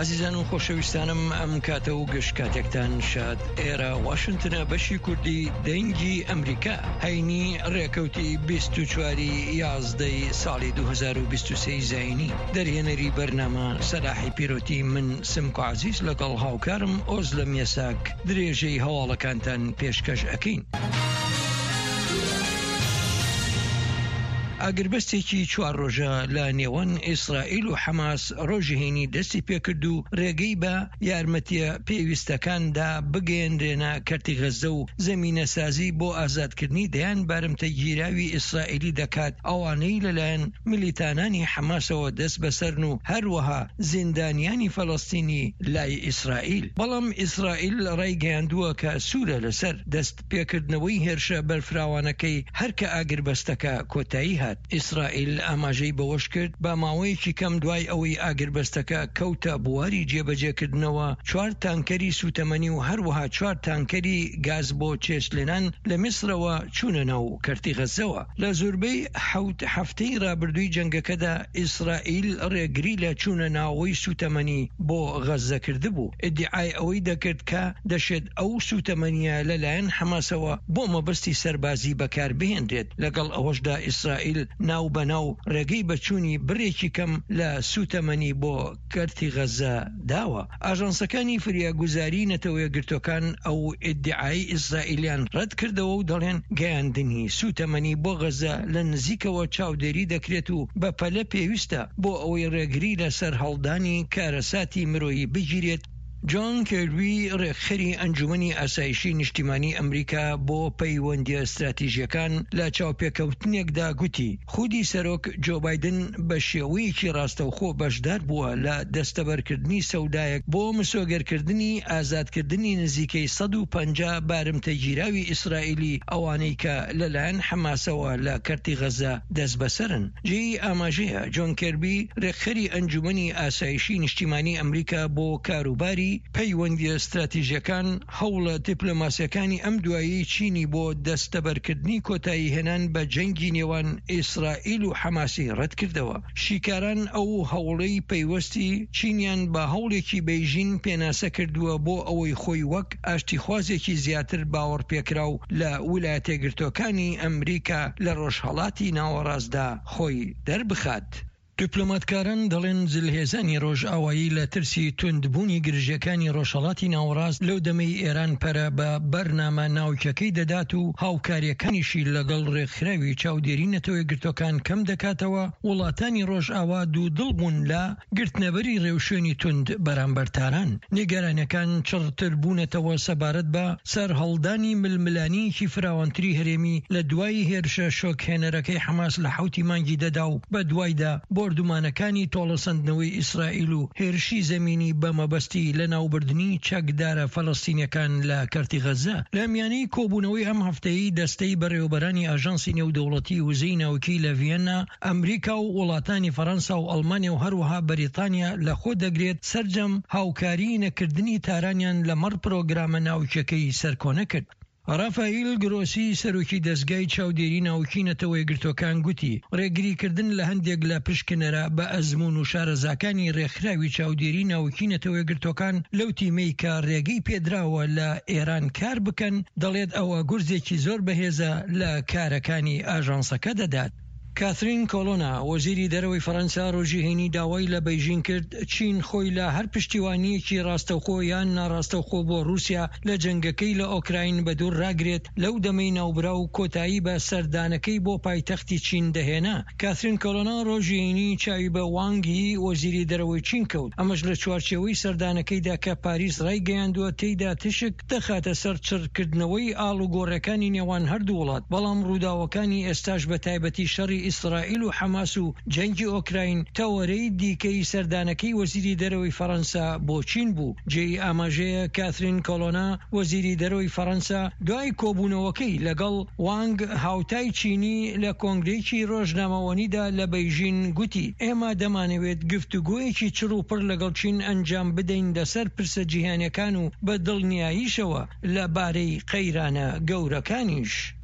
عزیزان و خۆشەویستانم ئەم کاتە و گەشت کاتێکتان شاد. ئێرە واشنتنە بەشی کوردی دەنگی ئەمریکا هەینی ڕێکەوتی 24 یازدەی ساڵی 2023 زاینی دەرهێنەری بەرنامە سەلاحی پیرۆتی من سمکو عزیز لەگەڵ هاوکارم ئۆزلە میەساک درێژەی هەواڵەکانتان پێشکەش ئەکەین. ئاگربەستێکی 4 ڕۆژە لە نێوان ئیسرائیل و حەماس ڕۆژی هەینی دەستی پێکرد و ڕێگەی بە یارمەتیە پێویستەکاندا بگەێنرێنە کەرتی غەزە و زەمینە سازی بۆ ئازادکردنی دەیان بارمتە گیراوی ئیسرائیلی دەکات ئەوانەی لەلایەن ملیتانانی حەماسەوە دەست بەسەرن و هەروەها زیندانیانی فەڵەستینی لای ئیسرائیل. بەڵام ئیسرائیل ڕایگەیاندووە کە سوورە لەسەر دەست پێکردنەوەی هێرشە بەرفراوانەکەی هەرکە ئاگربەستەکە کۆتایی هات. ئیسرائیل ئاماژەی بەوەش کرد بە ماوەیەکی کەم دوای ئەوەی ئاگربەستەکە کەوتە بواری جێبەجێکردنەوە 4 تانکەری سوتەمەنی و هەروەها 4 تانکەری گاز بۆ چێشلێنان لە میسرەوە چوونە ناو کەرتی غەزەوە. لە زۆربەی 7 هەفتەی ڕابردووی جەنگەکەدا ئیسرائیل ڕێگری لە چوونە ناوەوەی سوتەمەنی بۆ غەزە کرده بوو. ئیدعای ئەوەی دەکرد کە دەشێت ئەو سوتەمەنیە لەلایەن حەماسەوە بۆ مەبەستی سەربازی بەکاربهێنرێت. لەگەڵ ئەوەشدا ئیسرائیل ناو بەناو ڕێگەی بەچوونی بڕێکی کەم لە سوتەمەنی بۆ کەرتی غەزە داوە. ئاژانسەکانی فریاگوزاری نەتەوە گرتوەکان ئەو ئیدعای ئیسرائیلیان ڕەت کردەوە و دەڵێن گەیاندنی سوتەمەنی بۆ غەزە لە نزیکەوە چاودێری دەکرێت و بەپەلە پێویستە بۆ ئەوەی ڕێگری لەسەر هەڵدانی کارەساتی مرۆیی بگیرێت. جۆن کێربی ڕێکخەری ئەنجومەنی ئاسایشی نیشتیمانی ئەمریکا بۆ پەیوەندی ئەستراتیژیەکان لە چاوپێکەوتنێکدا گوتی خودی سەرۆک جۆ بایدن بە شێوەیەکی ڕاستەوخۆ بەشدار بووە لە دەستەبەرکردنی سەودایەک بۆ مسۆگەرکردنی ئازادکردنی نزیکەی 150 بارمتە گیراوی ئیسرائیلی ئەوانەی کە لەلایەن حەماسەوە لە کەرتی غەزە دەست بەسەرن. جێی ئاماژەیە جۆن کێربی ڕێکخەری ئەنجومەنی ئاسایشی نیشتیمانی ئەمریکا بۆ کاروباری پەیوەندی ئەستراتیژیەکان هەوڵە دیپلۆماسیەکانی ئەم دوایی چینی بۆ دەستەبەرکردنی کۆتایی هێنان بە جەنگی نێوان ئیسرائیل و حەماسی ڕەت کردەوە. شیکاران ئەو هەوڵەی پەیوەستی چینیان بە هەوڵێکی بەیژین پێناسە کردووە بۆ ئەوەی خۆی وەک ئاشتیخوازێکی زیاتر باوەڕ پێکراو لە ویلایەتە یەکگرتووەکانی ئەمریکا لە ڕۆژهەڵاتی ناوەڕاستدا خۆی دەربخات. دیپلۆماتکاران دەڵێن جلهێزانی ڕۆژئاوایی لە ترسی توندبوونی گرژەکانی ڕۆژهەڵاتی ناوەڕاست لەو دەمەی ئێران پەرە بە بەرنامە ناوچەکەی دەدات و هاوکاریەکانیشی لەگەڵ ڕێکخراوی چاودێری نەتەوە گرتوەکان کەم دەکاتەوە. وڵاتانی ڕۆژئاوا دوو دڵبوون لە گرتنەبەری ڕێوشێنی توند بەرامبەر تاران. نیگەرانەکان چڕتر بوونەتەوە سەبارەت بە سەرهەڵدانی ململانیەکی فراوانتری هەرێمی لە دوای هێرشە شۆکهێنەرەکەی حەماس لە 7 مانگی دەدا و بە دوایدا بۆردومانەکانی تۆڵەسەندنەوەی ئیسرائیل و هێرشی زەمینی بە مەبەستی لە ناوبردننی چەکدارە فەڵەستینیەکان لە کەرتی غەزە. لە میانەی کۆبوونەوەی ئەم هەفتەیە دەستەی بەڕێوەبەرانی ئاژانسی نێودەوڵەتی وزەی ناوکی لە ڤیەنا ئەمریکا و وڵاتانی فەڕەنسا و ئەڵمانیا و هەروەها بەریتانیا لەخۆ دەگرێت سەرجەم هاوکاری نەکردنی تارانیان لەمەڕ پرۆگرامە ناوچەکەی سەرکۆنە کرد. ڕافائیل گرۆسی سەرۆکی دەستگای چاودێری ناوکی نەتەوە یەکگرتوەکان گوتی ڕێگریکردن لە هەندێک لە پشکنەرە بە ئەزمون و شارەزاکانی ڕێکخراوی چاودێری ناوکی نەتەوە یەکگرتوەکان لەو تیمەی کە ڕێگەی پێدراوە لە ئێران کار بکەن دەڵێت ئەوە گورزێکی زۆر بەهێزە لە کارەکانی ئاژانسەکە دەدات. کاترین کۆلۆنا وەزیری دەرەوەی فەڕەنسا ڕۆژی هەینی داوای لە بەیژین کرد چین خۆی لە هەر پشتیوانیەکی ڕاستەوخۆ یان ناڕاستەوخۆ بۆ رووسیا لە جەنگەکەی لە ئۆکراین بە دوور ڕاگرێت لەو دەمەی ناوبرا و کۆتایی بە سەردانەکەی بۆ پایتەختی چین دەهێنا. کاترین کۆلۆنا ڕۆژی هەینی چاوی بە وانگی وەزیری دەرەوەی چین کەوت. ئەمەش لە چوارچێوەی سەردانەکەیدا کە پاریس ڕایگەیاندووە تێیدا تشک دەخاتە سەر چڕکردنەوەی ئاڵوگۆڕەکانی نێوان هەردوو وڵات. بەڵام ڕووداوەکانی ئێستاش بە تایبەتی شەڕی ئیسرائیل و حەماس و جەنگی ئۆکراین تەوەرەی دیکەی سەردانەکەی وەزیری دەرەوەی فەڕەنسا بۆ چین بوو. جێی ئاماژەیە کاترین کۆلۆنا وەزیری دەرەوەی فەڕەنسا دوای کۆبوونەوەکەی لەگەڵ وانگ هاوتای چینی لە کۆنگرەیەکی ڕۆژنامەوەنیدا لە بەیژین گوتی ئێمە دەمانەوێت گفتوگۆیەکی چڕ و پڕ لەگەڵ چین ئەنجام بدەین لەسەر پرسە جیهانیەکان و بە دڵنیاییشەوە لەبارەی قەیرانە گەورەکانیش.